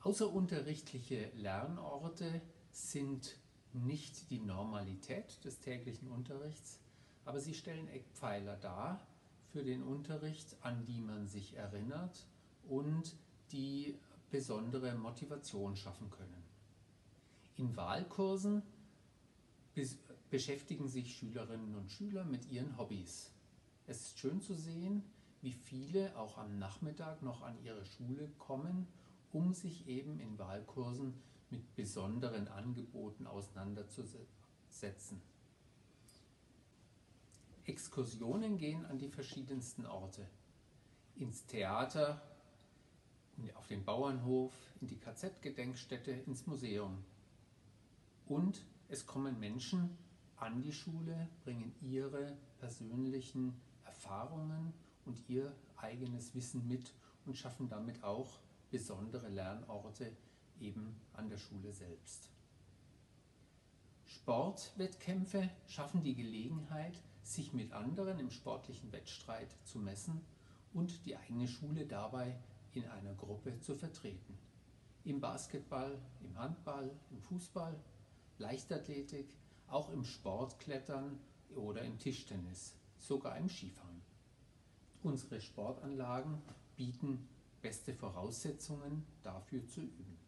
Außerunterrichtliche Lernorte sind nicht die Normalität des täglichen Unterrichts, aber sie stellen Eckpfeiler dar für den Unterricht, an die man sich erinnert und die besondere Motivation schaffen können. In Wahlkursen beschäftigen sich Schülerinnen und Schüler mit ihren Hobbys. Es ist schön zu sehen, wie viele auch am Nachmittag noch an ihre Schule kommen, um sich eben in Wahlkursen mit besonderen Angeboten auseinanderzusetzen. Exkursionen gehen an die verschiedensten Orte. Ins Theater, auf den Bauernhof, in die KZ-Gedenkstätte, ins Museum. Und es kommen Menschen an die Schule, bringen ihre persönlichen Erfahrungen und ihr eigenes Wissen mit und schaffen damit auch besondere Lernorte eben an der Schule selbst. Sportwettkämpfe schaffen die Gelegenheit, sich mit anderen im sportlichen Wettstreit zu messen und die eigene Schule dabei in einer Gruppe zu vertreten. Im Basketball, im Handball, im Fußball, Leichtathletik, auch im Sportklettern oder im Tischtennis, sogar im Skifahren. Unsere Sportanlagen bieten beste Voraussetzungen dafür zu üben.